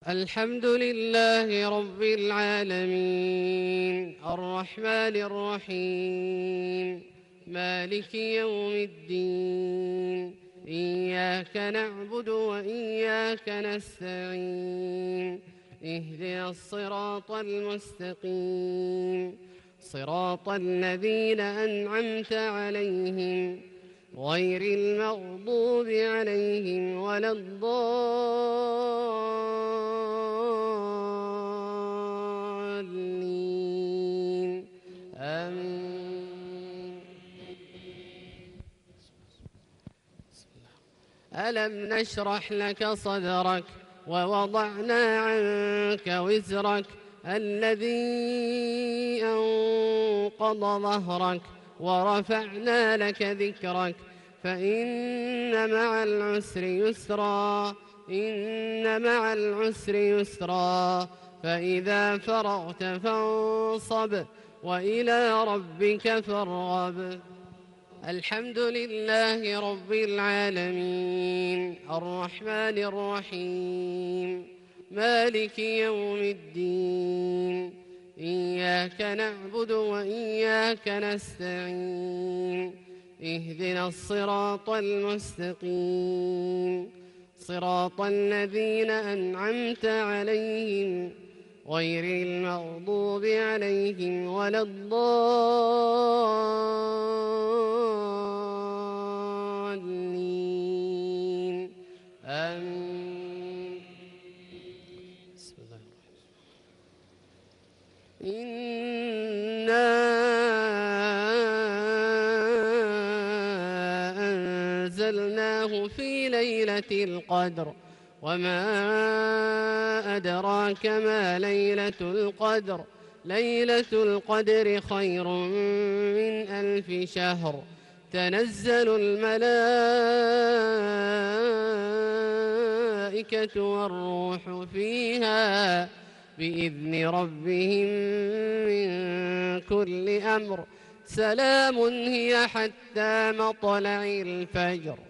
الحمد لله رب العالمين الرحمن الرحيم مالك يوم الدين إياك نعبد وإياك نستعين اهدنا الصراط المستقيم صراط الذين أنعمت عليهم غير المغضوب عليهم ولا الضالين آمين. ألم نشرح لك صدرك ووضعنا عنك وزرك الذي أنقض ظهرك ورفعنا لك ذكرك فإن مع العسر يسرا إن مع العسر يسرا فإذا فرغت فانصب وإلى ربك فارغب. الحمد لله رب العالمين الرحمن الرحيم مالك يوم الدين إياك نعبد وإياك نستعين اهدنا الصراط المستقيم صراط الذين أنعمت عليهم غير المغضوب عليهم ولا الضالين آمين. بسم الله الرحمن الرحيم. إنا أنزلناه في ليلة القدر وما أدراك ما ليلة القدر ليلة القدر خير من 1000 شهر تنزل الملائكة والروح فيها بإذن ربهم من كل أمر سلام هي حتى مطلع الفجر.